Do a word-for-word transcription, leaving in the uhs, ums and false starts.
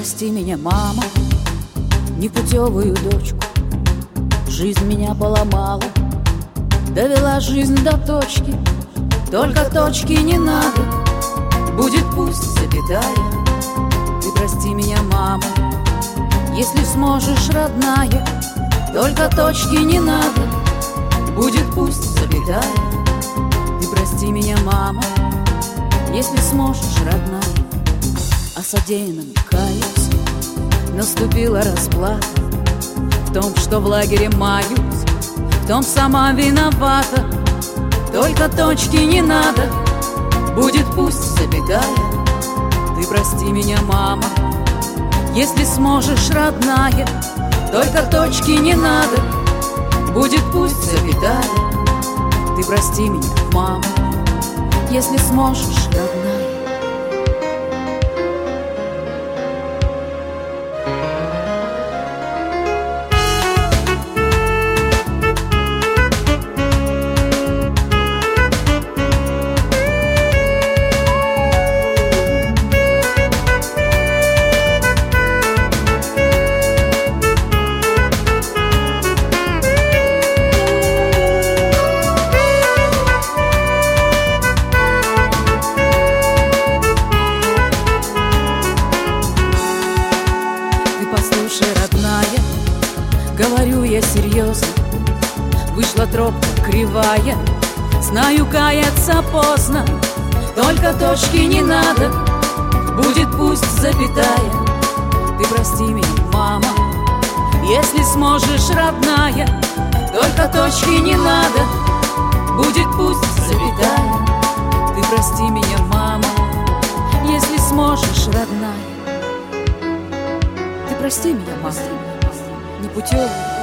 прости меня, мама, непутевую дочку. Жизнь меня поломала, довела жизнь до точки. Только точки не надо, будет пусть запятая. Ты прости меня, мама, если сможешь, родная. Только точки не надо, будет пусть запятая. Ты прости меня, мама, если сможешь, родная. О содеянном каюсь, наступила расплата. В том, что в лагере маюсь, в том сама виновата. Только точки не надо, будет пусть запятая. Ты прости меня, мама, если сможешь, родная. Только точки не надо, будет пусть запятая. Ты прости меня, мама, если сможешь, родная. Послушай, родная, говорю я серьезно. Вышла тропка кривая, знаю, каяться поздно. Только точки не надо, будет пусть запятая. Ты прости меня, мама, если сможешь, родная. Только точки не надо, будет пусть запятая. Ты прости меня, мама, если сможешь, родная. Ты прости меня, мама, непутевая.